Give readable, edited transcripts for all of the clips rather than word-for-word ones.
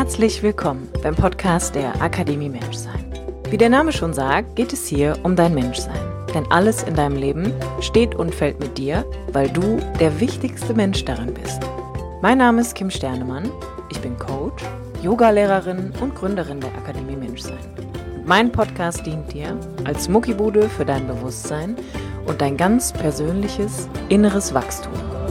Herzlich willkommen beim Podcast der Akademie Menschsein. Wie der Name schon sagt, geht es hier um dein Menschsein. Denn alles in deinem Leben steht und fällt mit dir, weil du der wichtigste Mensch darin bist. Mein Name ist Kim Sternemann, ich bin Coach, Yogalehrerin und Gründerin der Akademie Menschsein. Und mein Podcast dient dir als Muckibude für dein Bewusstsein und dein ganz persönliches inneres Wachstum.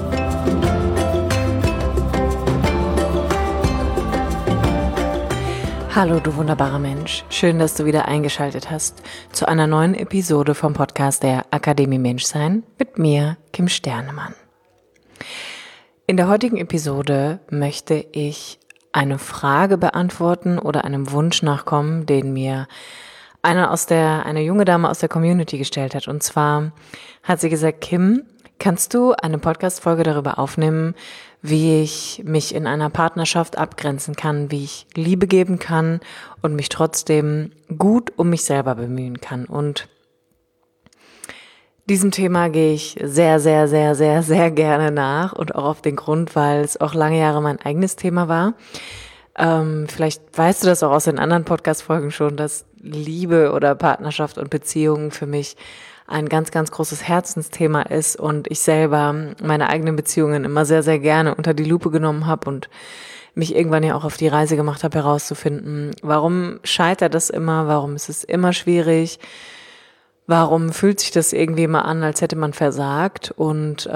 Hallo du wunderbarer Mensch, schön, dass du wieder eingeschaltet hast zu einer neuen Episode vom Podcast der Akademie Menschsein mit mir, Kim Sternemann. In der heutigen Episode möchte ich eine Frage beantworten oder einem Wunsch nachkommen, den mir eine junge Dame aus der Community gestellt hat. Und zwar hat sie gesagt, Kim, kannst du eine Podcast-Folge darüber aufnehmen, wie ich mich in einer Partnerschaft abgrenzen kann, wie ich Liebe geben kann und mich trotzdem gut um mich selber bemühen kann. Und diesem Thema gehe ich sehr, sehr, sehr, sehr, sehr gerne nach und auch auf den Grund, weil es auch lange Jahre mein eigenes Thema war. Vielleicht weißt du das auch aus den anderen Podcast-Folgen schon, dass Liebe oder Partnerschaft und Beziehungen für mich ein ganz, ganz großes Herzensthema ist und ich selber meine eigenen Beziehungen immer sehr, sehr gerne unter die Lupe genommen habe und mich irgendwann ja auch auf die Reise gemacht habe, herauszufinden, warum scheitert das immer, warum ist es immer schwierig, warum fühlt sich das irgendwie immer an, als hätte man versagt und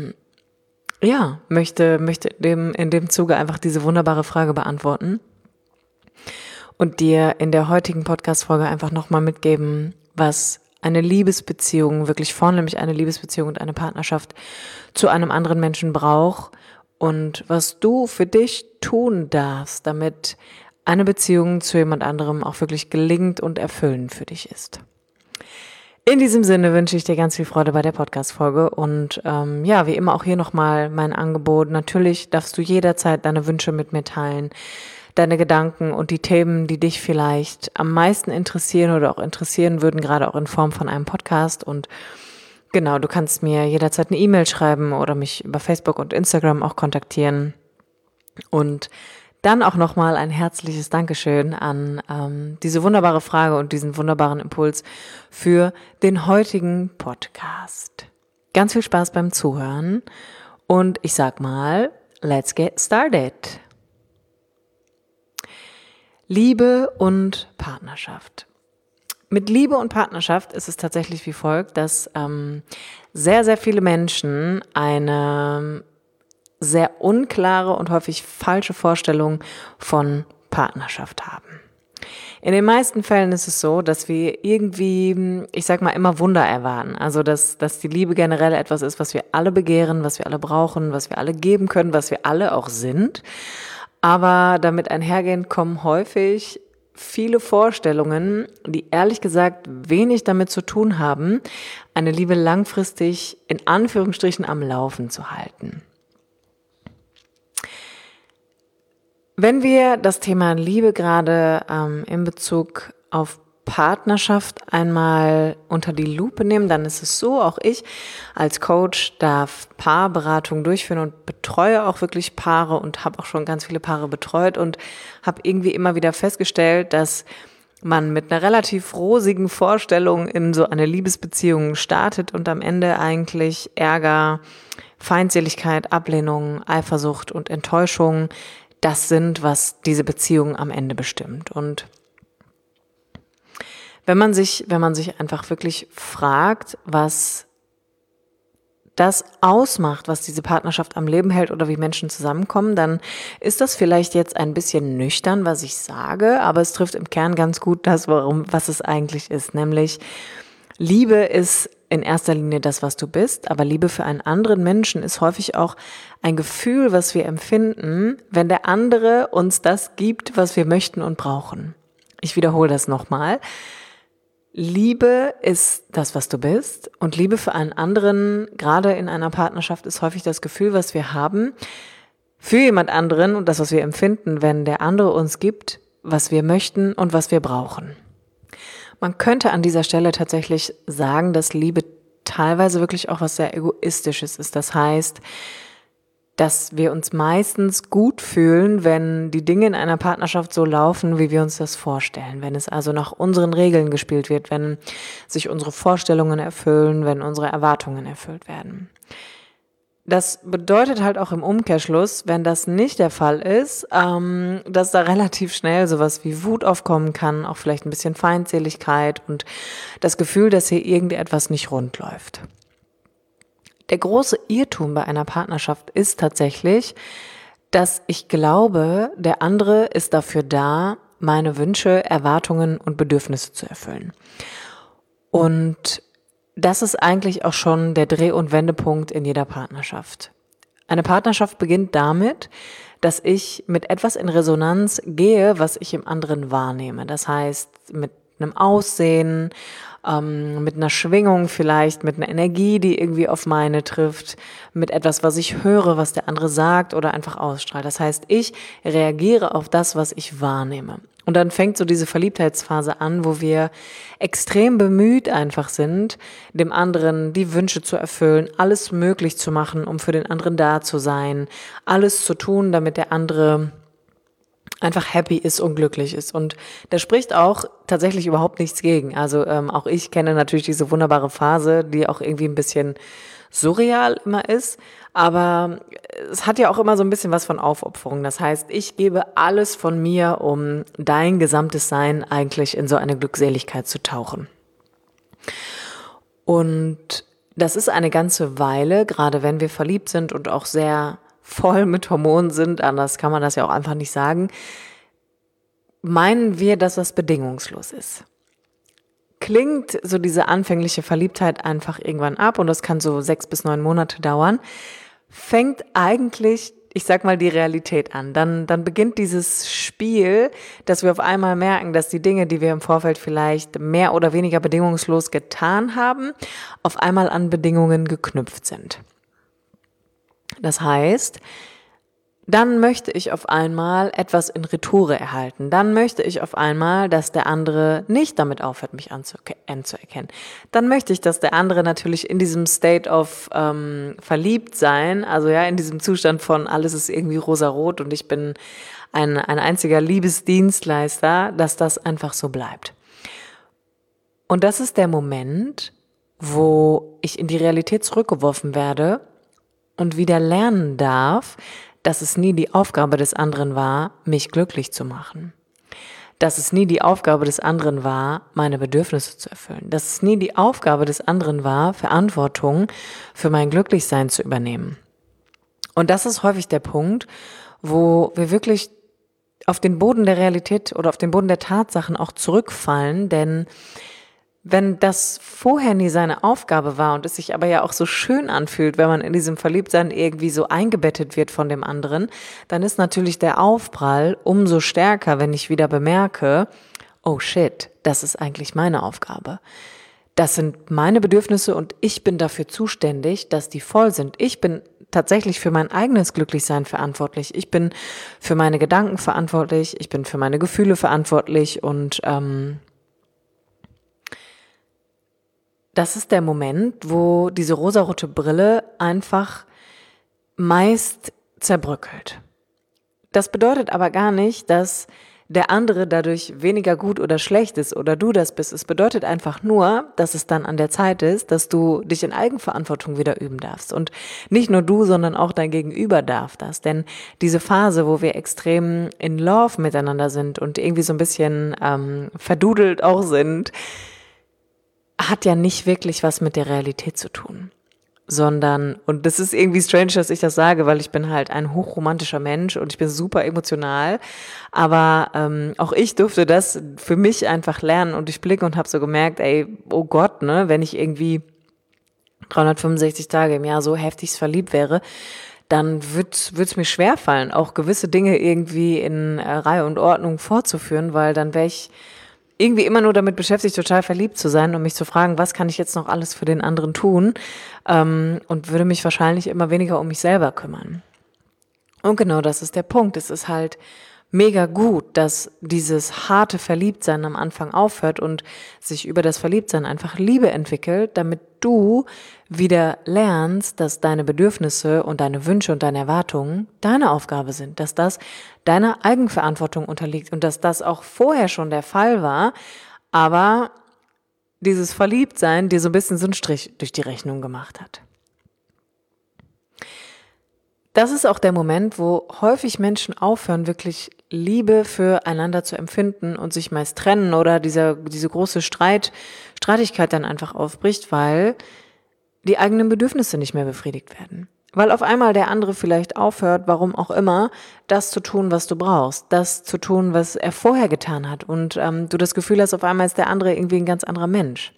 möchte in dem Zuge einfach diese wunderbare Frage beantworten und dir in der heutigen Podcast-Folge einfach nochmal mitgeben, was eine Liebesbeziehung, wirklich vornehmlich eine Liebesbeziehung und eine Partnerschaft zu einem anderen Menschen braucht und was du für dich tun darfst, damit eine Beziehung zu jemand anderem auch wirklich gelingt und erfüllend für dich ist. In diesem Sinne wünsche ich dir ganz viel Freude bei der Podcast-Folge und wie immer auch hier nochmal mein Angebot. Natürlich darfst du jederzeit deine Wünsche mit mir teilen, deine Gedanken und die Themen, die dich vielleicht am meisten interessieren oder auch interessieren würden, gerade auch in Form von einem Podcast. Und genau, du kannst mir jederzeit eine E-Mail schreiben oder mich über Facebook und Instagram auch kontaktieren. Und dann auch nochmal ein herzliches Dankeschön an diese wunderbare Frage und diesen wunderbaren Impuls für den heutigen Podcast. Ganz viel Spaß beim Zuhören und ich sag mal, let's get started. Liebe und Partnerschaft. Mit Liebe und Partnerschaft ist es tatsächlich wie folgt, dass sehr, sehr viele Menschen eine sehr unklare und häufig falsche Vorstellung von Partnerschaft haben. In den meisten Fällen ist es so, dass wir irgendwie, ich sag mal, immer Wunder erwarten. Also, dass die Liebe generell etwas ist, was wir alle begehren, was wir alle brauchen, was wir alle geben können, was wir alle auch sind. Aber damit einhergehend kommen häufig viele Vorstellungen, die ehrlich gesagt wenig damit zu tun haben, eine Liebe langfristig in Anführungsstrichen am Laufen zu halten. Wenn wir das Thema Liebe gerade in Bezug auf Partnerschaft einmal unter die Lupe nehmen, dann ist es so, auch ich als Coach darf Paarberatung durchführen und betreue auch wirklich Paare und habe auch schon ganz viele Paare betreut und habe irgendwie immer wieder festgestellt, dass man mit einer relativ rosigen Vorstellung in so eine Liebesbeziehung startet und am Ende eigentlich Ärger, Feindseligkeit, Ablehnung, Eifersucht und Enttäuschung das sind, was diese Beziehung am Ende bestimmt. Und wenn man sich einfach wirklich fragt, was das ausmacht, was diese Partnerschaft am Leben hält oder wie Menschen zusammenkommen, dann ist das vielleicht jetzt ein bisschen nüchtern, was ich sage, aber es trifft im Kern ganz gut das, was es eigentlich ist. Nämlich, Liebe ist in erster Linie das, was du bist, aber Liebe für einen anderen Menschen ist häufig auch ein Gefühl, was wir empfinden, wenn der andere uns das gibt, was wir möchten und brauchen. Ich wiederhole das nochmal. Liebe ist das, was du bist und Liebe für einen anderen, gerade in einer Partnerschaft, ist häufig das Gefühl, was wir haben für jemand anderen und das, was wir empfinden, wenn der andere uns gibt, was wir möchten und was wir brauchen. Man könnte an dieser Stelle tatsächlich sagen, dass Liebe teilweise wirklich auch was sehr Egoistisches ist. Das heißt, dass wir uns meistens gut fühlen, wenn die Dinge in einer Partnerschaft so laufen, wie wir uns das vorstellen. Wenn es also nach unseren Regeln gespielt wird, wenn sich unsere Vorstellungen erfüllen, wenn unsere Erwartungen erfüllt werden. Das bedeutet halt auch im Umkehrschluss, wenn das nicht der Fall ist, dass da relativ schnell sowas wie Wut aufkommen kann, auch vielleicht ein bisschen Feindseligkeit und das Gefühl, dass hier irgendetwas nicht rund läuft. Der große Irrtum bei einer Partnerschaft ist tatsächlich, dass ich glaube, der andere ist dafür da, meine Wünsche, Erwartungen und Bedürfnisse zu erfüllen. Und das ist eigentlich auch schon der Dreh- und Wendepunkt in jeder Partnerschaft. Eine Partnerschaft beginnt damit, dass ich mit etwas in Resonanz gehe, was ich im anderen wahrnehme. Das heißt, mit einem Aussehen, mit einer Schwingung vielleicht, mit einer Energie, die irgendwie auf meine trifft, mit etwas, was ich höre, was der andere sagt oder einfach ausstrahlt. Das heißt, ich reagiere auf das, was ich wahrnehme. Und dann fängt so diese Verliebtheitsphase an, wo wir extrem bemüht einfach sind, dem anderen die Wünsche zu erfüllen, alles möglich zu machen, um für den anderen da zu sein, alles zu tun, damit der andere einfach happy ist und glücklich ist. Und da spricht auch tatsächlich überhaupt nichts gegen. Also auch ich kenne natürlich diese wunderbare Phase, die auch irgendwie ein bisschen surreal immer ist. Aber es hat ja auch immer so ein bisschen was von Aufopferung. Das heißt, ich gebe alles von mir, um dein gesamtes Sein eigentlich in so eine Glückseligkeit zu tauchen. Und das ist eine ganze Weile, gerade wenn wir verliebt sind und auch sehr voll mit Hormonen sind, anders kann man das ja auch einfach nicht sagen, meinen wir, dass das bedingungslos ist. Klingt so diese anfängliche Verliebtheit einfach irgendwann ab und das kann so 6 bis 9 Monate dauern, fängt eigentlich, ich sag mal, die Realität an. Dann beginnt dieses Spiel, dass wir auf einmal merken, dass die Dinge, die wir im Vorfeld vielleicht mehr oder weniger bedingungslos getan haben, auf einmal an Bedingungen geknüpft sind. Das heißt, dann möchte ich auf einmal etwas in Retoure erhalten. Dann möchte ich auf einmal, dass der andere nicht damit aufhört, mich anzuerkennen. Dann möchte ich, dass der andere natürlich in diesem State of verliebt sein, also ja, in diesem Zustand von alles ist irgendwie rosarot und ich bin ein einziger Liebesdienstleister, dass das einfach so bleibt. Und das ist der Moment, wo ich in die Realität zurückgeworfen werde und wieder lernen darf, dass es nie die Aufgabe des anderen war, mich glücklich zu machen. Dass es nie die Aufgabe des anderen war, meine Bedürfnisse zu erfüllen. Dass es nie die Aufgabe des anderen war, Verantwortung für mein Glücklichsein zu übernehmen. Und das ist häufig der Punkt, wo wir wirklich auf den Boden der Realität oder auf den Boden der Tatsachen auch zurückfallen, denn wenn das vorher nie seine Aufgabe war und es sich aber ja auch so schön anfühlt, wenn man in diesem Verliebtsein irgendwie so eingebettet wird von dem anderen, dann ist natürlich der Aufprall umso stärker, wenn ich wieder bemerke, oh shit, das ist eigentlich meine Aufgabe. Das sind meine Bedürfnisse und ich bin dafür zuständig, dass die voll sind. Ich bin tatsächlich für mein eigenes Glücklichsein verantwortlich. Ich bin für meine Gedanken verantwortlich. Ich bin für meine Gefühle verantwortlich und das ist der Moment, wo diese rosarote Brille einfach meist zerbröckelt. Das bedeutet aber gar nicht, dass der andere dadurch weniger gut oder schlecht ist oder du das bist. Es bedeutet einfach nur, dass es dann an der Zeit ist, dass du dich in Eigenverantwortung wieder üben darfst. Und nicht nur du, sondern auch dein Gegenüber darf das. Denn diese Phase, wo wir extrem in Love miteinander sind und irgendwie so ein bisschen verdudelt auch sind, hat ja nicht wirklich was mit der Realität zu tun, sondern, und das ist irgendwie strange, dass ich das sage, weil ich bin halt ein hochromantischer Mensch und ich bin super emotional, aber auch ich durfte das für mich einfach lernen und durchblicken und habe so gemerkt, ey, oh Gott, ne, wenn ich irgendwie 365 Tage im Jahr so heftig verliebt wäre, dann wird's mir schwerfallen, auch gewisse Dinge irgendwie in Reihe und Ordnung fortzuführen, weil dann wäre ich irgendwie immer nur damit beschäftigt, total verliebt zu sein und mich zu fragen, was kann ich jetzt noch alles für den anderen tun, und würde mich wahrscheinlich immer weniger um mich selber kümmern. Und genau das ist der Punkt. Es ist halt mega gut, dass dieses harte Verliebtsein am Anfang aufhört und sich über das Verliebtsein einfach Liebe entwickelt, damit du wieder lernst, dass deine Bedürfnisse und deine Wünsche und deine Erwartungen deine Aufgabe sind, dass das deiner Eigenverantwortung unterliegt und dass das auch vorher schon der Fall war, aber dieses Verliebtsein dir so ein bisschen so einen Strich durch die Rechnung gemacht hat. Das ist auch der Moment, wo häufig Menschen aufhören, wirklich Liebe füreinander zu empfinden und sich meist trennen oder diese große Streitigkeit dann einfach aufbricht, weil die eigenen Bedürfnisse nicht mehr befriedigt werden. Weil auf einmal der andere vielleicht aufhört, warum auch immer, das zu tun, was du brauchst, das zu tun, was er vorher getan hat und du das Gefühl hast, auf einmal ist der andere irgendwie ein ganz anderer Mensch.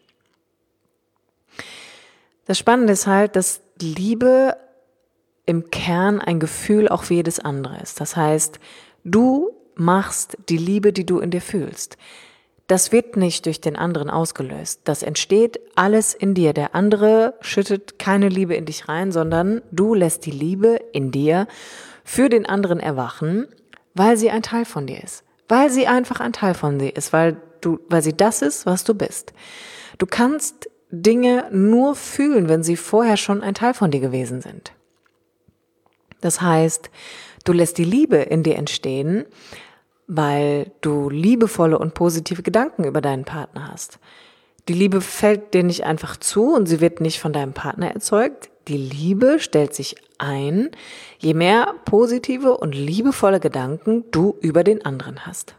Das Spannende ist halt, dass Liebe im Kern ein Gefühl auch wie jedes andere ist. Das heißt, du machst die Liebe, die du in dir fühlst. Das wird nicht durch den anderen ausgelöst. Das entsteht alles in dir. Der andere schüttet keine Liebe in dich rein, sondern du lässt die Liebe in dir für den anderen erwachen, weil sie ein Teil von dir ist. Weil sie einfach ein Teil von dir ist, weil sie das ist, was du bist. Du kannst Dinge nur fühlen, wenn sie vorher schon ein Teil von dir gewesen sind. Das heißt, du lässt die Liebe in dir entstehen, weil du liebevolle und positive Gedanken über deinen Partner hast. Die Liebe fällt dir nicht einfach zu und sie wird nicht von deinem Partner erzeugt. Die Liebe stellt sich ein, je mehr positive und liebevolle Gedanken du über den anderen hast.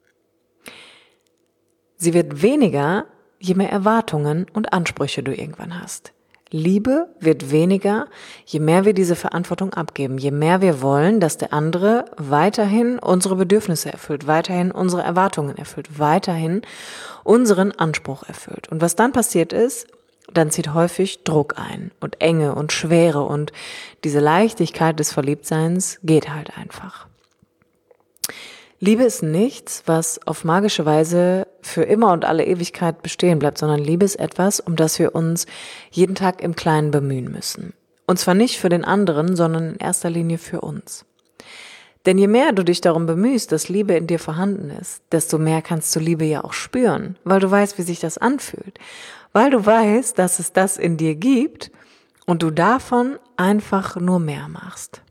Sie wird weniger, je mehr Erwartungen und Ansprüche du irgendwann hast. Liebe wird weniger, je mehr wir diese Verantwortung abgeben, je mehr wir wollen, dass der andere weiterhin unsere Bedürfnisse erfüllt, weiterhin unsere Erwartungen erfüllt, weiterhin unseren Anspruch erfüllt. Und was dann passiert ist, dann zieht häufig Druck ein und Enge und Schwere und diese Leichtigkeit des Verliebtseins geht halt einfach. Liebe ist nichts, was auf magische Weise für immer und alle Ewigkeit bestehen bleibt, sondern Liebe ist etwas, um das wir uns jeden Tag im Kleinen bemühen müssen. Und zwar nicht für den anderen, sondern in erster Linie für uns. Denn je mehr du dich darum bemühst, dass Liebe in dir vorhanden ist, desto mehr kannst du Liebe ja auch spüren, weil du weißt, wie sich das anfühlt. Weil du weißt, dass es das in dir gibt und du davon einfach nur mehr machst.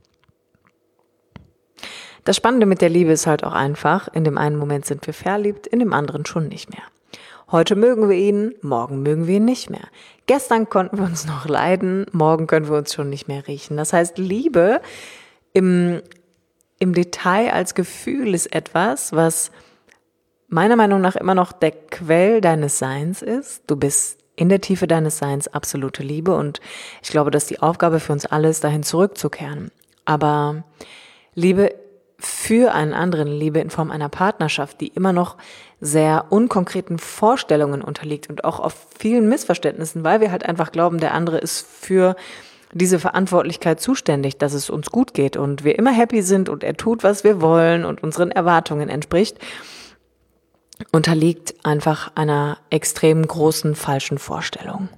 Das Spannende mit der Liebe ist halt auch einfach, in dem einen Moment sind wir verliebt, in dem anderen schon nicht mehr. Heute mögen wir ihn, morgen mögen wir ihn nicht mehr. Gestern konnten wir uns noch leiden, morgen können wir uns schon nicht mehr riechen. Das heißt, Liebe im Detail als Gefühl ist etwas, was meiner Meinung nach immer noch der Quell deines Seins ist. Du bist in der Tiefe deines Seins absolute Liebe und ich glaube, dass die Aufgabe für uns alle ist, dahin zurückzukehren. Aber Liebe für einen anderen, Liebe in Form einer Partnerschaft, die immer noch sehr unkonkreten Vorstellungen unterliegt und auch auf vielen Missverständnissen, weil wir halt einfach glauben, der andere ist für diese Verantwortlichkeit zuständig, dass es uns gut geht und wir immer happy sind und er tut, was wir wollen und unseren Erwartungen entspricht, unterliegt einfach einer extrem großen falschen Vorstellung.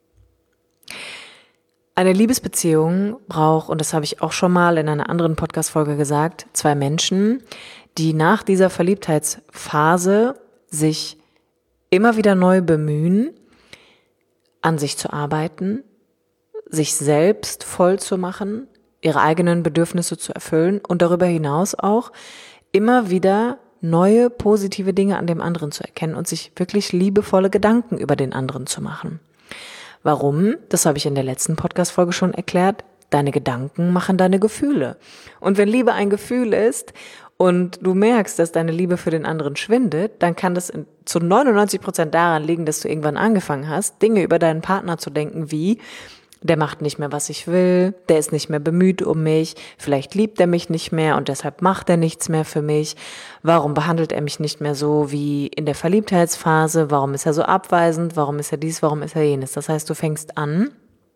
Eine Liebesbeziehung braucht, und das habe ich auch schon mal in einer anderen Podcast-Folge gesagt, zwei Menschen, die nach dieser Verliebtheitsphase sich immer wieder neu bemühen, an sich zu arbeiten, sich selbst voll zu machen, ihre eigenen Bedürfnisse zu erfüllen und darüber hinaus auch immer wieder neue positive Dinge an dem anderen zu erkennen und sich wirklich liebevolle Gedanken über den anderen zu machen. Warum? Das habe ich in der letzten Podcast-Folge schon erklärt. Deine Gedanken machen deine Gefühle. Und wenn Liebe ein Gefühl ist und du merkst, dass deine Liebe für den anderen schwindet, dann kann das zu 99% daran liegen, dass du irgendwann angefangen hast, Dinge über deinen Partner zu denken wie: Der macht nicht mehr, was ich will, der ist nicht mehr bemüht um mich, vielleicht liebt er mich nicht mehr und deshalb macht er nichts mehr für mich. Warum behandelt er mich nicht mehr so wie in der Verliebtheitsphase? Warum ist er so abweisend? Warum ist er dies? Warum ist er jenes? Das heißt, du fängst an,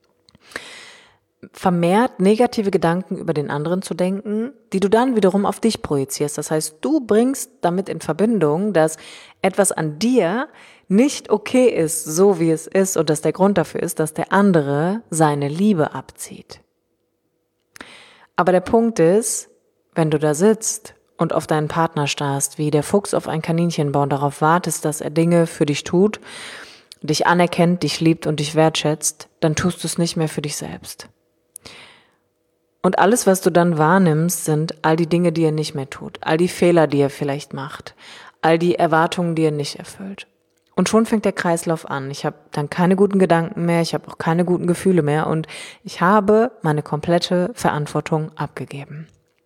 vermehrt negative Gedanken über den anderen zu denken, die du dann wiederum auf dich projizierst. Das heißt, du bringst damit in Verbindung, dass etwas an dir nicht okay ist, so wie es ist, und dass der Grund dafür ist, dass der andere seine Liebe abzieht. Aber der Punkt ist, wenn du da sitzt und auf deinen Partner starrst, wie der Fuchs auf ein Kaninchenbau und darauf wartest, dass er Dinge für dich tut, dich anerkennt, dich liebt und dich wertschätzt, dann tust du es nicht mehr für dich selbst. Und alles, was du dann wahrnimmst, sind all die Dinge, die er nicht mehr tut, all die Fehler, die er vielleicht macht, all die Erwartungen, die er nicht erfüllt. Und schon fängt der Kreislauf an. Ich habe dann keine guten Gedanken mehr, ich habe auch keine guten Gefühle mehr und ich habe meine komplette Verantwortung abgegeben.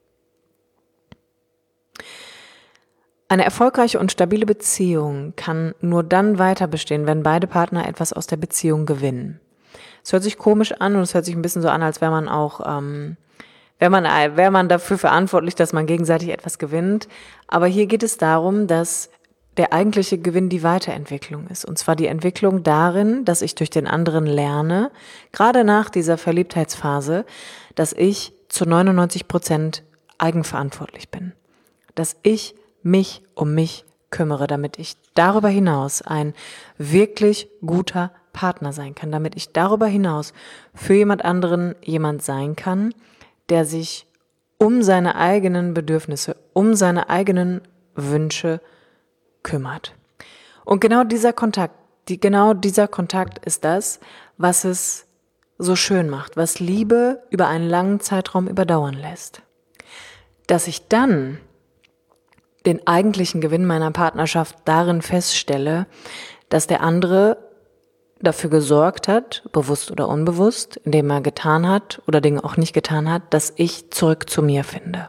Eine erfolgreiche und stabile Beziehung kann nur dann weiter bestehen, wenn beide Partner etwas aus der Beziehung gewinnen. Es hört sich komisch an und es hört sich ein bisschen so an, als wäre man auch, wäre man dafür verantwortlich, dass man gegenseitig etwas gewinnt. Aber hier geht es darum, dass der eigentliche Gewinn die Weiterentwicklung ist. Und zwar die Entwicklung darin, dass ich durch den anderen lerne, gerade nach dieser Verliebtheitsphase, dass ich zu 99% eigenverantwortlich bin. Dass ich mich um mich kümmere, damit ich darüber hinaus ein wirklich guter Partner sein kann, damit ich darüber hinaus für jemand anderen jemand sein kann, der sich um seine eigenen Bedürfnisse, um seine eigenen Wünsche kümmert. Und genau dieser Kontakt ist das, was es so schön macht, was Liebe über einen langen Zeitraum überdauern lässt. Dass ich dann den eigentlichen Gewinn meiner Partnerschaft darin feststelle, dass der andere dafür gesorgt hat, bewusst oder unbewusst, indem er getan hat oder Dinge auch nicht getan hat, dass ich zurück zu mir finde.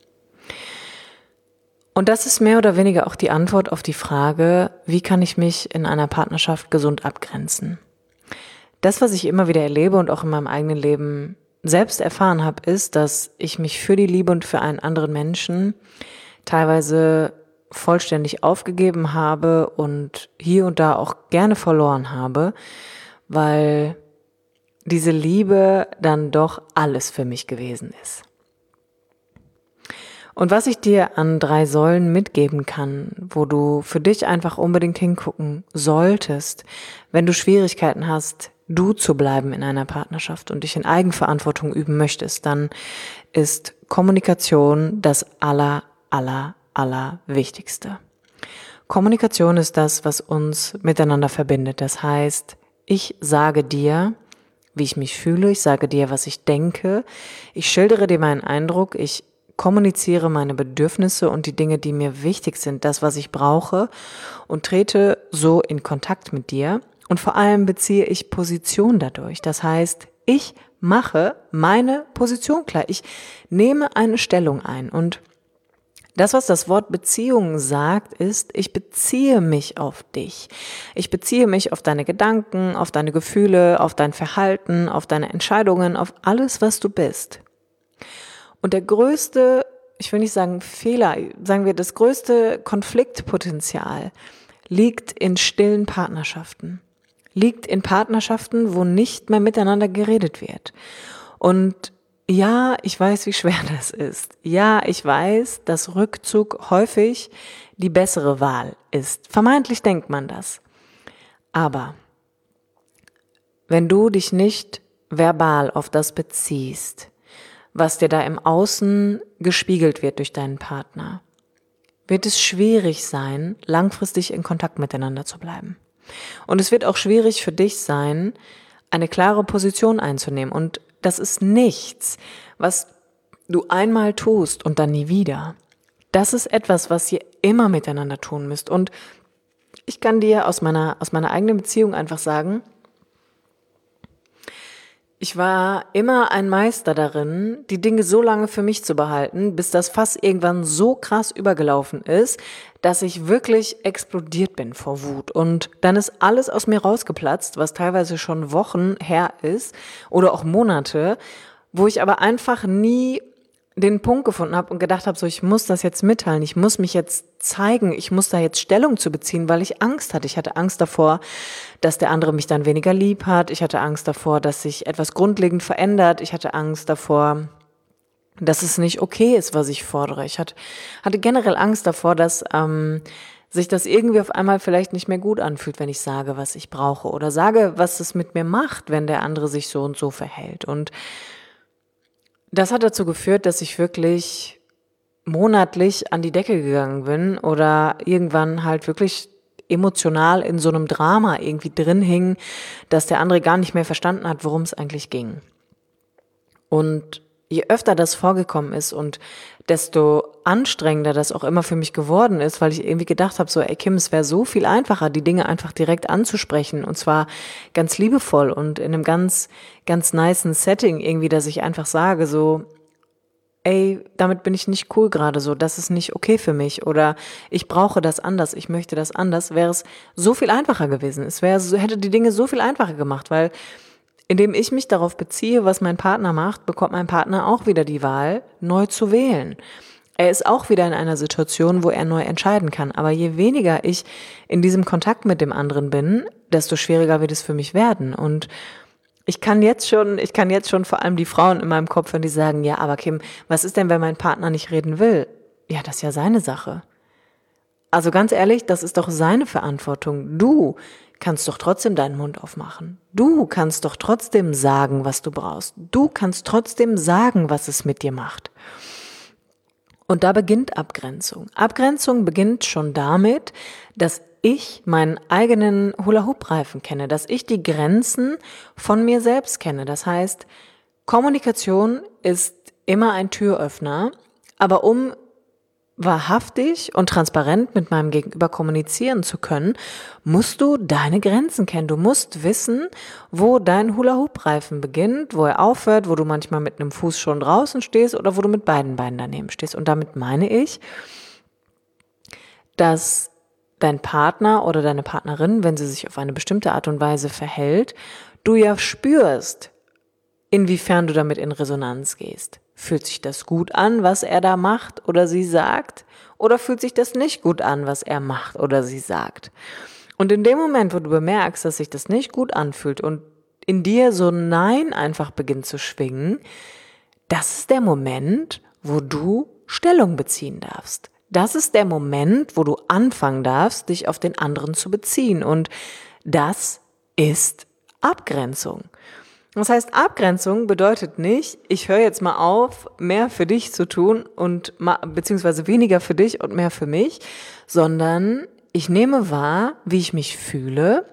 Und das ist mehr oder weniger auch die Antwort auf die Frage, wie kann ich mich in einer Partnerschaft gesund abgrenzen? Das, was ich immer wieder erlebe und auch in meinem eigenen Leben selbst erfahren habe, ist, dass ich mich für die Liebe und für einen anderen Menschen teilweise vollständig aufgegeben habe und hier und da auch gerne verloren habe, weil diese Liebe dann doch alles für mich gewesen ist. Und was ich dir an 3 Säulen mitgeben kann, wo du für dich einfach unbedingt hingucken solltest, wenn du Schwierigkeiten hast, du zu bleiben in einer Partnerschaft und dich in Eigenverantwortung üben möchtest, dann ist Kommunikation das Allerwichtigste. Kommunikation ist das, was uns miteinander verbindet. Das heißt, ich sage dir, wie ich mich fühle, ich sage dir, was ich denke, ich schildere dir meinen Eindruck, ich kommuniziere meine Bedürfnisse und die Dinge, die mir wichtig sind, das, was ich brauche und trete so in Kontakt mit dir und vor allem beziehe ich Position dadurch. Das heißt, ich mache meine Position klar. Ich nehme eine Stellung ein und das, was das Wort Beziehung sagt, ist, ich beziehe mich auf dich. Ich beziehe mich auf deine Gedanken, auf deine Gefühle, auf dein Verhalten, auf deine Entscheidungen, auf alles, was du bist. Und der größte, ich will nicht sagen Fehler, sagen wir das größte Konfliktpotenzial liegt in stillen Partnerschaften. Liegt in Partnerschaften, wo nicht mehr miteinander geredet wird. Und ja, ich weiß, wie schwer das ist. Ja, ich weiß, dass Rückzug häufig die bessere Wahl ist. Vermeintlich denkt man das. Aber wenn du dich nicht verbal auf das beziehst, was dir da im Außen gespiegelt wird durch deinen Partner, wird es schwierig sein, langfristig in Kontakt miteinander zu bleiben. Und es wird auch schwierig für dich sein, eine klare Position einzunehmen. Und das ist nichts, was du einmal tust und dann nie wieder. Das ist etwas, was ihr immer miteinander tun müsst. Und ich kann dir aus meiner eigenen Beziehung einfach sagen, ich war immer ein Meister darin, die Dinge so lange für mich zu behalten, bis das Fass irgendwann so krass übergelaufen ist, dass ich wirklich explodiert bin vor Wut. Und dann ist alles aus mir rausgeplatzt, was teilweise schon Wochen her ist oder auch Monate, wo ich aber einfach nie den Punkt gefunden habe und gedacht habe, so, ich muss das jetzt mitteilen, ich muss mich jetzt zeigen, ich muss da jetzt Stellung zu beziehen, weil ich Angst hatte. Ich hatte Angst davor, dass der andere mich dann weniger lieb hat. Ich hatte Angst davor, dass sich etwas grundlegend verändert. Ich hatte Angst davor, dass es nicht okay ist, was ich fordere. Ich hatte generell Angst davor, dass sich das irgendwie auf einmal vielleicht nicht mehr gut anfühlt, wenn ich sage, was ich brauche oder sage, was es mit mir macht, wenn der andere sich so und so verhält. Und das hat dazu geführt, dass ich wirklich monatlich an die Decke gegangen bin oder irgendwann halt wirklich emotional in so einem Drama irgendwie drin hing, dass der andere gar nicht mehr verstanden hat, worum es eigentlich ging. Und je öfter das vorgekommen ist und desto anstrengender das auch immer für mich geworden ist, weil ich irgendwie gedacht habe, so, ey Kim, es wäre so viel einfacher, die Dinge einfach direkt anzusprechen und zwar ganz liebevoll und in einem ganz, ganz nicen Setting irgendwie, dass ich einfach sage, so, ey, damit bin ich nicht cool gerade so, das ist nicht okay für mich oder ich brauche das anders, ich möchte das anders, wäre es so viel einfacher gewesen. Hätte die Dinge so viel einfacher gemacht, weil indem ich mich darauf beziehe, was mein Partner macht, bekommt mein Partner auch wieder die Wahl, neu zu wählen. Er ist auch wieder in einer Situation, wo er neu entscheiden kann. Aber je weniger ich in diesem Kontakt mit dem anderen bin, desto schwieriger wird es für mich werden. Und ich kann jetzt schon vor allem die Frauen in meinem Kopf hören, die sagen, ja, aber Kim, was ist denn, wenn mein Partner nicht reden will? Ja, das ist ja seine Sache. Also ganz ehrlich, das ist doch seine Verantwortung. Du kannst doch trotzdem deinen Mund aufmachen. Du kannst doch trotzdem sagen, was du brauchst. Du kannst trotzdem sagen, was es mit dir macht. Und da beginnt Abgrenzung. Abgrenzung beginnt schon damit, dass ich meinen eigenen Hula-Hoop-Reifen kenne, dass ich die Grenzen von mir selbst kenne. Das heißt, Kommunikation ist immer ein Türöffner, aber um wahrhaftig und transparent mit meinem Gegenüber kommunizieren zu können, musst du deine Grenzen kennen. Du musst wissen, wo dein Hula-Hoop-Reifen beginnt, wo er aufhört, wo du manchmal mit einem Fuß schon draußen stehst oder wo du mit beiden Beinen daneben stehst. Und damit meine ich, dass dein Partner oder deine Partnerin, wenn sie sich auf eine bestimmte Art und Weise verhält, du ja spürst, inwiefern du damit in Resonanz gehst. Fühlt sich das gut an, was er da macht oder sie sagt? Oder fühlt sich das nicht gut an, was er macht oder sie sagt? Und in dem Moment, wo du bemerkst, dass sich das nicht gut anfühlt und in dir so ein Nein einfach beginnt zu schwingen, das ist der Moment, wo du Stellung beziehen darfst. Das ist der Moment, wo du anfangen darfst, dich auf den anderen zu beziehen. Und das ist Abgrenzung. Das heißt, Abgrenzung bedeutet nicht, ich höre jetzt mal auf, mehr für dich zu tun beziehungsweise weniger für dich und mehr für mich, sondern ich nehme wahr, wie ich mich fühle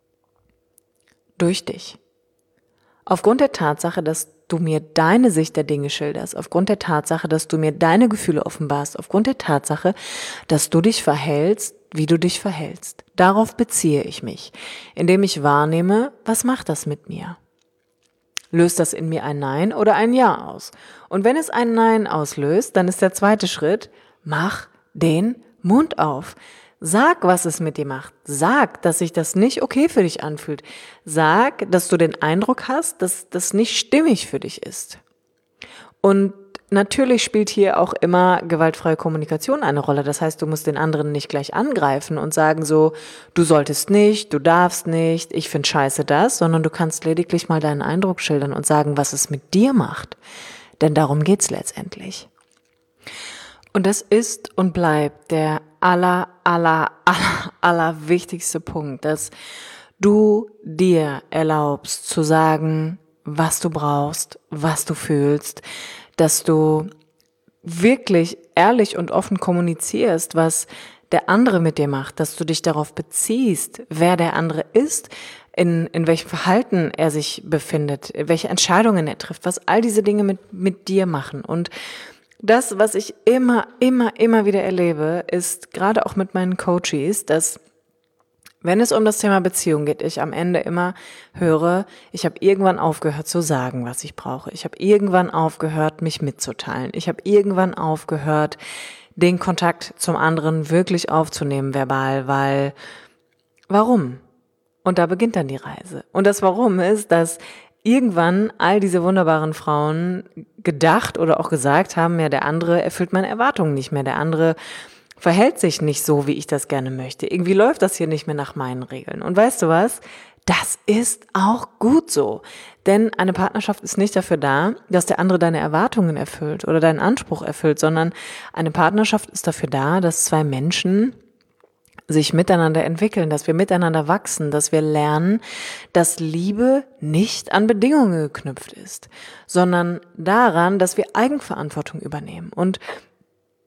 durch dich. Aufgrund der Tatsache, dass du mir deine Sicht der Dinge schilderst, aufgrund der Tatsache, dass du mir deine Gefühle offenbarst, aufgrund der Tatsache, dass du dich verhältst, wie du dich verhältst. Darauf beziehe ich mich, indem ich wahrnehme, was macht das mit mir? Löst das in mir ein Nein oder ein Ja aus? Und wenn es ein Nein auslöst, dann ist der zweite Schritt, mach den Mund auf. Sag, was es mit dir macht. Sag, dass sich das nicht okay für dich anfühlt. Sag, dass du den Eindruck hast, dass das nicht stimmig für dich ist. Und natürlich spielt hier auch immer gewaltfreie Kommunikation eine Rolle. Das heißt, du musst den anderen nicht gleich angreifen und sagen so, du solltest nicht, du darfst nicht, ich finde scheiße das, sondern du kannst lediglich mal deinen Eindruck schildern und sagen, was es mit dir macht. Denn darum geht's letztendlich. Und das ist und bleibt der aller wichtigste Punkt, dass du dir erlaubst zu sagen, was du brauchst, was du fühlst, dass du wirklich ehrlich und offen kommunizierst, was der andere mit dir macht, dass du dich darauf beziehst, wer der andere ist, in welchem Verhalten er sich befindet, welche Entscheidungen er trifft, was all diese Dinge mit dir machen. Und das, was ich immer wieder erlebe, ist gerade auch mit meinen Coaches, dass wenn es um das Thema Beziehung geht, ich am Ende immer höre, ich habe irgendwann aufgehört zu sagen, was ich brauche. Ich habe irgendwann aufgehört, mich mitzuteilen. Ich habe irgendwann aufgehört, den Kontakt zum anderen wirklich aufzunehmen, verbal, weil, warum? Und da beginnt dann die Reise. Und das Warum ist, dass irgendwann all diese wunderbaren Frauen gedacht oder auch gesagt haben, ja, der andere erfüllt meine Erwartungen nicht mehr, der andere verhält sich nicht so, wie ich das gerne möchte. Irgendwie läuft das hier nicht mehr nach meinen Regeln. Und weißt du was? Das ist auch gut so. Denn eine Partnerschaft ist nicht dafür da, dass der andere deine Erwartungen erfüllt oder deinen Anspruch erfüllt, sondern eine Partnerschaft ist dafür da, dass zwei Menschen sich miteinander entwickeln, dass wir miteinander wachsen, dass wir lernen, dass Liebe nicht an Bedingungen geknüpft ist, sondern daran, dass wir Eigenverantwortung übernehmen. Und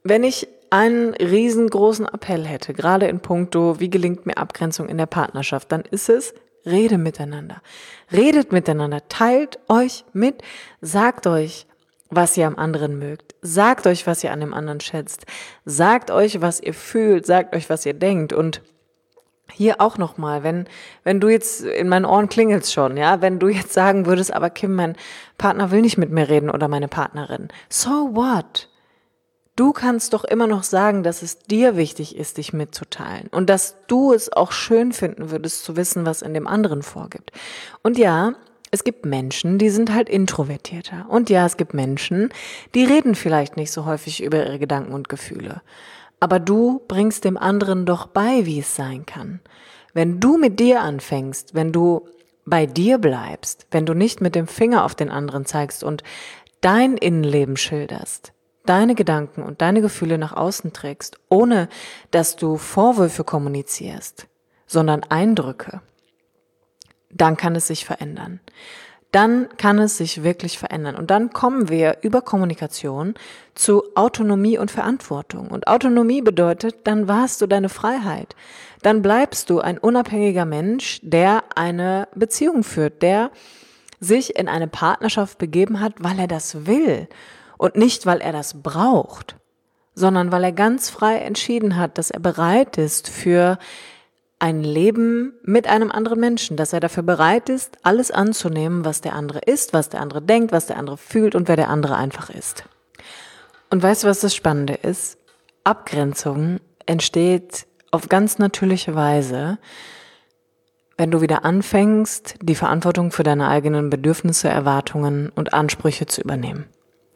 wenn ich einen riesengroßen Appell hätte, gerade in puncto, wie gelingt mir Abgrenzung in der Partnerschaft, dann ist es, redet miteinander. Redet miteinander, teilt euch mit, sagt euch, was ihr am anderen mögt. Sagt euch, was ihr an dem anderen schätzt. Sagt euch, was ihr fühlt. Sagt euch, was ihr denkt. Und hier auch nochmal, wenn du jetzt, in meinen Ohren klingelt's schon, ja, wenn du jetzt sagen würdest, aber Kim, mein Partner will nicht mit mir reden oder meine Partnerin. So what? Du kannst doch immer noch sagen, dass es dir wichtig ist, dich mitzuteilen und dass du es auch schön finden würdest, zu wissen, was in dem anderen vorgibt. Und ja, es gibt Menschen, die sind halt introvertierter. Und ja, es gibt Menschen, die reden vielleicht nicht so häufig über ihre Gedanken und Gefühle. Aber du bringst dem anderen doch bei, wie es sein kann. Wenn du mit dir anfängst, wenn du bei dir bleibst, wenn du nicht mit dem Finger auf den anderen zeigst und dein Innenleben schilderst, deine Gedanken und deine Gefühle nach außen trägst, ohne dass du Vorwürfe kommunizierst, sondern Eindrücke, dann kann es sich verändern. Dann kann es sich wirklich verändern. Und dann kommen wir über Kommunikation zu Autonomie und Verantwortung. Und Autonomie bedeutet, dann wahrst du deine Freiheit. Dann bleibst du ein unabhängiger Mensch, der eine Beziehung führt, der sich in eine Partnerschaft begeben hat, weil er das will. Und nicht, weil er das braucht, sondern weil er ganz frei entschieden hat, dass er bereit ist für ein Leben mit einem anderen Menschen, dass er dafür bereit ist, alles anzunehmen, was der andere ist, was der andere denkt, was der andere fühlt und wer der andere einfach ist. Und weißt du, was das Spannende ist? Abgrenzung entsteht auf ganz natürliche Weise, wenn du wieder anfängst, die Verantwortung für deine eigenen Bedürfnisse, Erwartungen und Ansprüche zu übernehmen.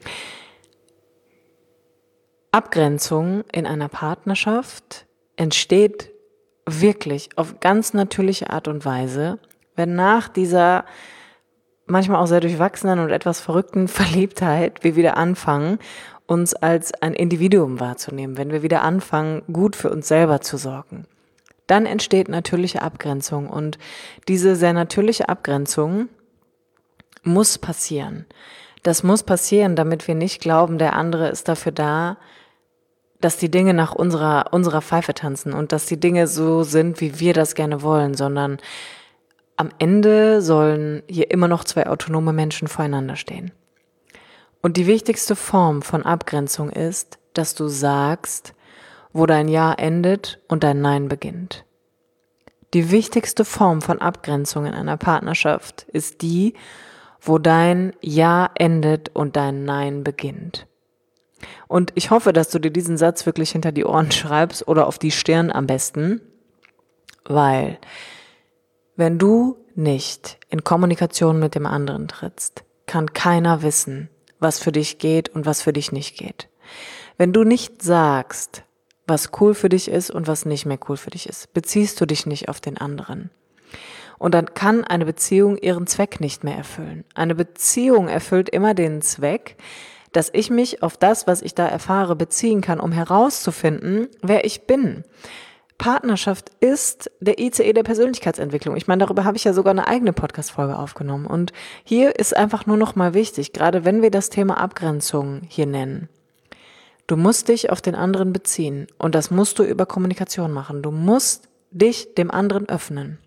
Abgrenzung in einer Partnerschaft entsteht wirklich auf ganz natürliche Art und Weise, wenn nach dieser manchmal auch sehr durchwachsenen und etwas verrückten Verliebtheit wir wieder anfangen, uns als ein Individuum wahrzunehmen, wenn wir wieder anfangen, gut für uns selber zu sorgen. Dann entsteht natürliche Abgrenzung und diese sehr natürliche Abgrenzung muss passieren. Das muss passieren, damit wir nicht glauben, der andere ist dafür da, dass die Dinge nach unserer Pfeife tanzen und dass die Dinge so sind, wie wir das gerne wollen, sondern am Ende sollen hier immer noch zwei autonome Menschen voreinander stehen. Und die wichtigste Form von Abgrenzung ist, dass du sagst, wo dein Ja endet und dein Nein beginnt. Die wichtigste Form von Abgrenzung in einer Partnerschaft ist die, wo dein Ja endet und dein Nein beginnt. Und ich hoffe, dass du dir diesen Satz wirklich hinter die Ohren schreibst oder auf die Stirn am besten, weil wenn du nicht in Kommunikation mit dem anderen trittst, kann keiner wissen, was für dich geht und was für dich nicht geht. Wenn du nicht sagst, was cool für dich ist und was nicht mehr cool für dich ist, beziehst du dich nicht auf den anderen. Und dann kann eine Beziehung ihren Zweck nicht mehr erfüllen. Eine Beziehung erfüllt immer den Zweck, dass ich mich auf das, was ich da erfahre, beziehen kann, um herauszufinden, wer ich bin. Partnerschaft ist der ICE der Persönlichkeitsentwicklung. Ich meine, darüber habe ich ja sogar eine eigene Podcast-Folge aufgenommen. Und hier ist einfach nur noch mal wichtig, gerade wenn wir das Thema Abgrenzung hier nennen. Du musst dich auf den anderen beziehen und das musst du über Kommunikation machen. Du musst dich dem anderen öffnen.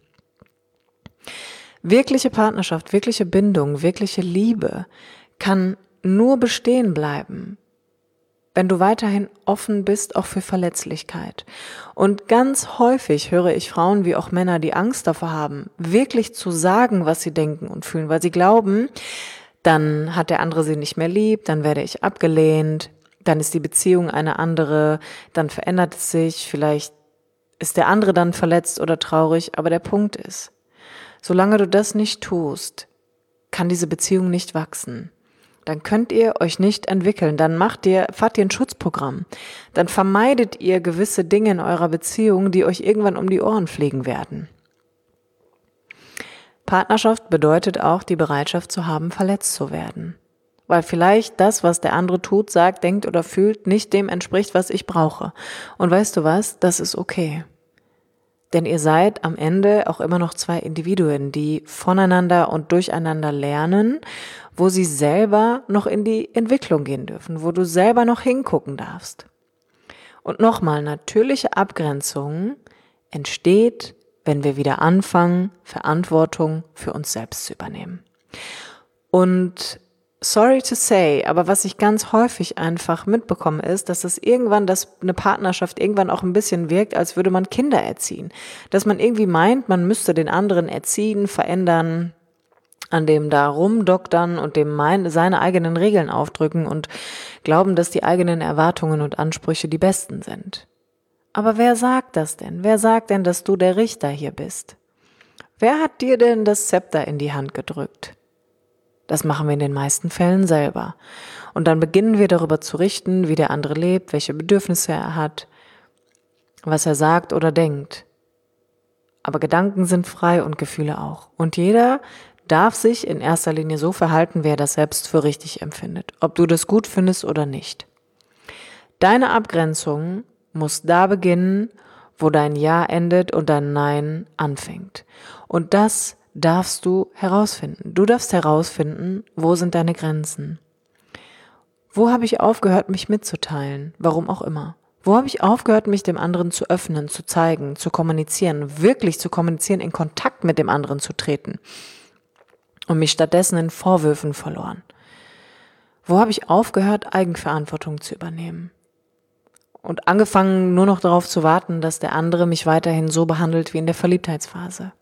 Wirkliche Partnerschaft, wirkliche Bindung, wirkliche Liebe kann nur bestehen bleiben, wenn du weiterhin offen bist, auch für Verletzlichkeit. Und ganz häufig höre ich Frauen wie auch Männer, die Angst davor haben, wirklich zu sagen, was sie denken und fühlen, weil sie glauben, dann hat der andere sie nicht mehr lieb, dann werde ich abgelehnt, dann ist die Beziehung eine andere, dann verändert es sich, vielleicht ist der andere dann verletzt oder traurig, aber der Punkt ist, solange du das nicht tust, kann diese Beziehung nicht wachsen. Dann könnt ihr euch nicht entwickeln, dann fahrt ihr ein Schutzprogramm. Dann vermeidet ihr gewisse Dinge in eurer Beziehung, die euch irgendwann um die Ohren fliegen werden. Partnerschaft bedeutet auch die Bereitschaft zu haben, verletzt zu werden. Weil vielleicht das, was der andere tut, sagt, denkt oder fühlt, nicht dem entspricht, was ich brauche. Und weißt du was? Das ist okay. Denn ihr seid am Ende auch immer noch zwei Individuen, die voneinander und durcheinander lernen, wo sie selber noch in die Entwicklung gehen dürfen, wo du selber noch hingucken darfst. Und nochmal, natürliche Abgrenzung entsteht, wenn wir wieder anfangen, Verantwortung für uns selbst zu übernehmen. Und sorry to say, aber was ich ganz häufig einfach mitbekomme ist, dass eine Partnerschaft irgendwann auch ein bisschen wirkt, als würde man Kinder erziehen. Dass man irgendwie meint, man müsste den anderen erziehen, verändern, an dem da rumdoktern und dem seine eigenen Regeln aufdrücken und glauben, dass die eigenen Erwartungen und Ansprüche die besten sind. Aber wer sagt das denn? Wer sagt denn, dass du der Richter hier bist? Wer hat dir denn das Zepter in die Hand gedrückt? Das machen wir in den meisten Fällen selber. Und dann beginnen wir darüber zu richten, wie der andere lebt, welche Bedürfnisse er hat, was er sagt oder denkt. Aber Gedanken sind frei und Gefühle auch. Und jeder darf sich in erster Linie so verhalten, wie er das selbst für richtig empfindet, ob du das gut findest oder nicht. Deine Abgrenzung muss da beginnen, wo dein Ja endet und dein Nein anfängt. Und das darfst du herausfinden. Du darfst herausfinden, wo sind deine Grenzen. Wo habe ich aufgehört, mich mitzuteilen? Warum auch immer. Wo habe ich aufgehört, mich dem anderen zu öffnen, zu zeigen, zu kommunizieren, wirklich zu kommunizieren, in Kontakt mit dem anderen zu treten und mich stattdessen in Vorwürfen verloren? Wo habe ich aufgehört, Eigenverantwortung zu übernehmen? Und angefangen, nur noch darauf zu warten, dass der andere mich weiterhin so behandelt wie in der Verliebtheitsphase.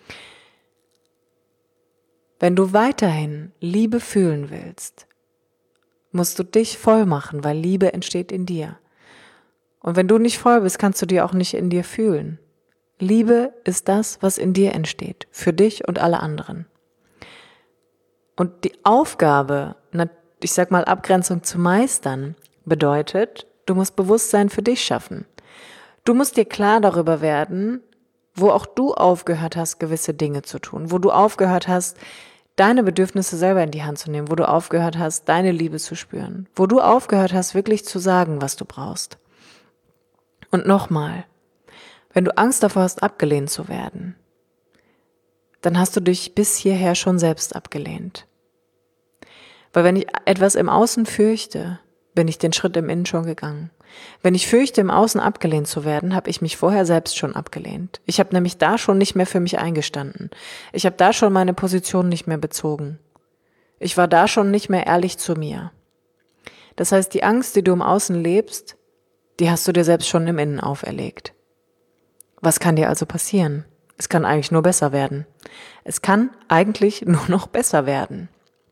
Wenn du weiterhin Liebe fühlen willst, musst du dich voll machen, weil Liebe entsteht in dir. Und wenn du nicht voll bist, kannst du die auch nicht in dir fühlen. Liebe ist das, was in dir entsteht, für dich und alle anderen. Und die Aufgabe, ich sag mal, Abgrenzung zu meistern, bedeutet, du musst Bewusstsein für dich schaffen. Du musst dir klar darüber werden, wo auch du aufgehört hast, gewisse Dinge zu tun, wo du aufgehört hast, deine Bedürfnisse selber in die Hand zu nehmen, wo du aufgehört hast, deine Liebe zu spüren, wo du aufgehört hast, wirklich zu sagen, was du brauchst. Und nochmal, wenn du Angst davor hast, abgelehnt zu werden, dann hast du dich bis hierher schon selbst abgelehnt. Weil wenn ich etwas im Außen fürchte, bin ich den Schritt im Innen schon gegangen. Wenn ich fürchte, im Außen abgelehnt zu werden, habe ich mich vorher selbst schon abgelehnt. Ich habe nämlich da schon nicht mehr für mich eingestanden. Ich habe da schon meine Position nicht mehr bezogen. Ich war da schon nicht mehr ehrlich zu mir. Das heißt, die Angst, die du im Außen lebst, die hast du dir selbst schon im Innen auferlegt. Was kann dir also passieren? Es kann eigentlich nur besser werden. Es kann eigentlich nur noch besser werden.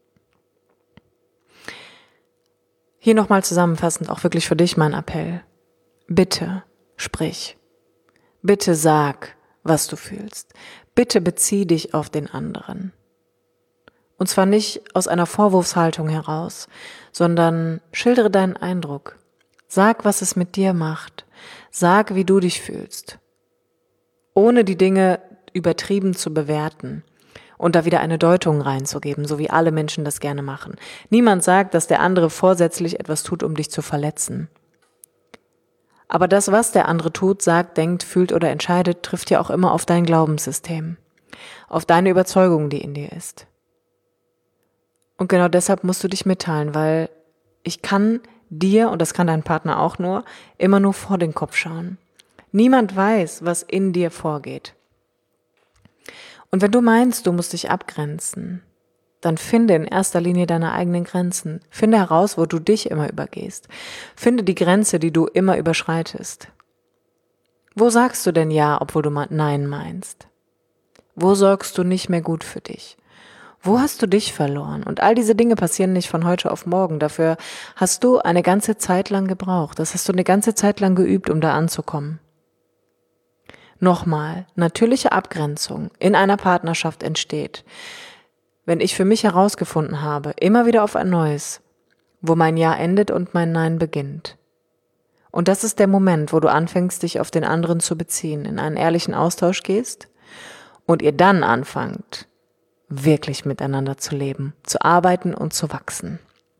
Hier nochmal zusammenfassend auch wirklich für dich mein Appell. Bitte sprich. Bitte sag, was du fühlst. Bitte bezieh dich auf den anderen. Und zwar nicht aus einer Vorwurfshaltung heraus, sondern schildere deinen Eindruck. Sag, was es mit dir macht. Sag, wie du dich fühlst. Ohne die Dinge übertrieben zu bewerten. Und da wieder eine Deutung reinzugeben, so wie alle Menschen das gerne machen. Niemand sagt, dass der andere vorsätzlich etwas tut, um dich zu verletzen. Aber das, was der andere tut, sagt, denkt, fühlt oder entscheidet, trifft ja auch immer auf dein Glaubenssystem, auf deine Überzeugung, die in dir ist. Und genau deshalb musst du dich mitteilen, weil ich kann dir, und das kann dein Partner auch nur, immer nur vor den Kopf schauen. Niemand weiß, was in dir vorgeht. Und wenn du meinst, du musst dich abgrenzen, dann finde in erster Linie deine eigenen Grenzen. Finde heraus, wo du dich immer übergehst. Finde die Grenze, die du immer überschreitest. Wo sagst du denn Ja, obwohl du Nein meinst? Wo sorgst du nicht mehr gut für dich? Wo hast du dich verloren? Und all diese Dinge passieren nicht von heute auf morgen. Dafür hast du eine ganze Zeit lang gebraucht. Das hast du eine ganze Zeit lang geübt, um da anzukommen. Nochmal, natürliche Abgrenzung in einer Partnerschaft entsteht, wenn ich für mich herausgefunden habe, immer wieder auf ein neues, wo mein Ja endet und mein Nein beginnt. Und das ist der Moment, wo du anfängst, dich auf den anderen zu beziehen, in einen ehrlichen Austausch gehst und ihr dann anfangt, wirklich miteinander zu leben, zu arbeiten und zu wachsen.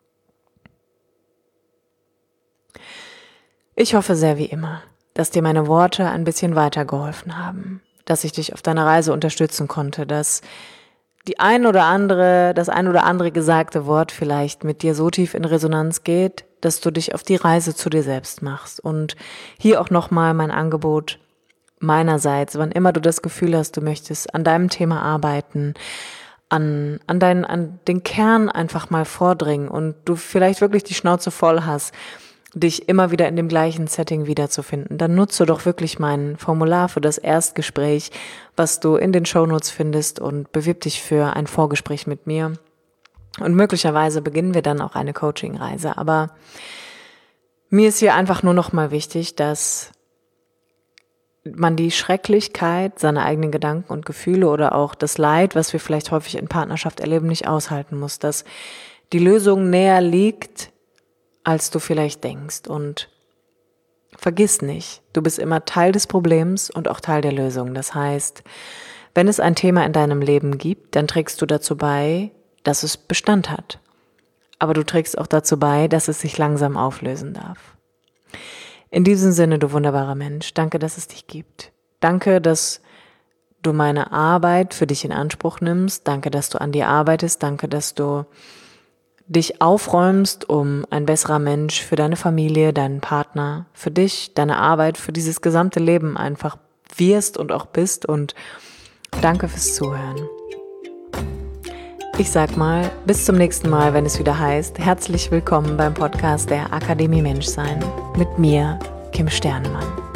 Ich hoffe sehr wie immer, dass dir meine Worte ein bisschen weitergeholfen haben, dass ich dich auf deiner Reise unterstützen konnte, dass das ein oder andere gesagte Wort vielleicht mit dir so tief in Resonanz geht, dass du dich auf die Reise zu dir selbst machst. Und hier auch nochmal mein Angebot meinerseits, wann immer du das Gefühl hast, du möchtest an deinem Thema arbeiten, an den Kern einfach mal vordringen und du vielleicht wirklich die Schnauze voll hast, dich immer wieder in dem gleichen Setting wiederzufinden, dann nutze doch wirklich mein Formular für das Erstgespräch, was du in den Shownotes findest, und bewirb dich für ein Vorgespräch mit mir. Und möglicherweise beginnen wir dann auch eine Coaching-Reise. Aber mir ist hier einfach nur noch mal wichtig, dass man die Schrecklichkeit seiner eigenen Gedanken und Gefühle oder auch das Leid, was wir vielleicht häufig in Partnerschaft erleben, nicht aushalten muss, dass die Lösung näher liegt, als du vielleicht denkst. Und vergiss nicht, du bist immer Teil des Problems und auch Teil der Lösung. Das heißt, wenn es ein Thema in deinem Leben gibt, dann trägst du dazu bei, dass es Bestand hat. Aber du trägst auch dazu bei, dass es sich langsam auflösen darf. In diesem Sinne, du wunderbarer Mensch, danke, dass es dich gibt. Danke, dass du meine Arbeit für dich in Anspruch nimmst. Danke, dass du an dir arbeitest. Danke, dass du dich aufräumst, um ein besserer Mensch für deine Familie, deinen Partner, für dich, deine Arbeit, für dieses gesamte Leben einfach wirst und auch bist. Und danke fürs Zuhören. Ich sag mal, bis zum nächsten Mal, wenn es wieder heißt, herzlich willkommen beim Podcast der Akademie Menschsein mit mir, Kim Sternemann.